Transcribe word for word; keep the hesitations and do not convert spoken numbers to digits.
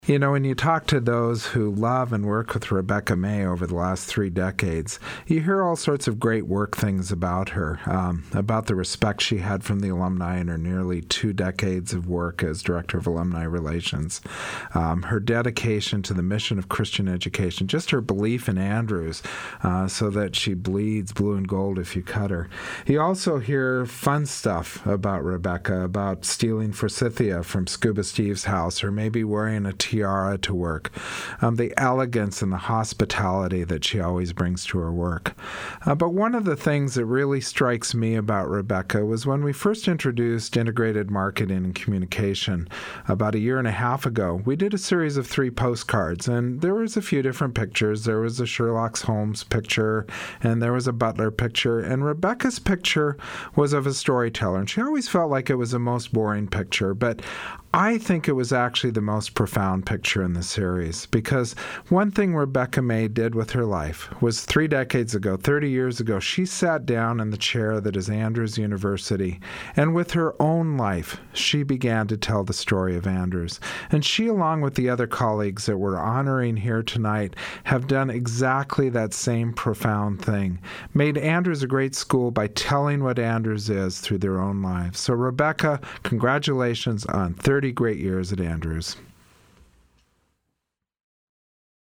You know, when you talk to those who love and work with Rebecca May over the last three decades, you hear all sorts of great work things about her, um, about the respect she had from the alumni in her nearly two decades of work as Director of Alumni Relations, um, her dedication to the mission of Christian education, just her belief in Andrews, uh, so that she bleeds blue and gold if you cut her. You also hear fun stuff about Rebecca, about stealing forsythia from Scuba Steve's house, or maybe wearing a tiara to work, um, the elegance and the hospitality that she always brings to her work. Uh, but one of the things that really strikes me about Rebecca was when we first introduced integrated marketing and communication about a year and a half ago, we did a series of three postcards, and there was a few different pictures. There was a Sherlock Holmes picture, and there was a Butler picture, and Rebecca's picture was of a storyteller, and she always felt like it was the most boring picture, but I think it was actually the most profound picture in the series, because one thing Rebecca May did with her life was three decades ago, thirty years ago, she sat down in the chair that is Andrews University, and with her own life, she began to tell the story of Andrews. And she, along with the other colleagues that we're honoring here tonight, have done exactly that same profound thing, made Andrews a great school by telling what Andrews is through their own lives. So Rebecca, congratulations on thirty great years at Andrews.